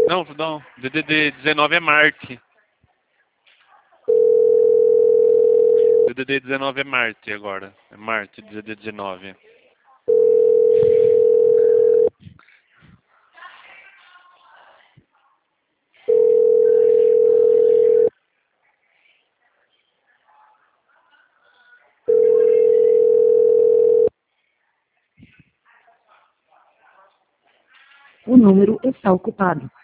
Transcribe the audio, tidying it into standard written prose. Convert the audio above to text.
Não, não. DDD 19 é Marte. DDD 19 é Marte agora. É Marte, DDD 19. O número está ocupado.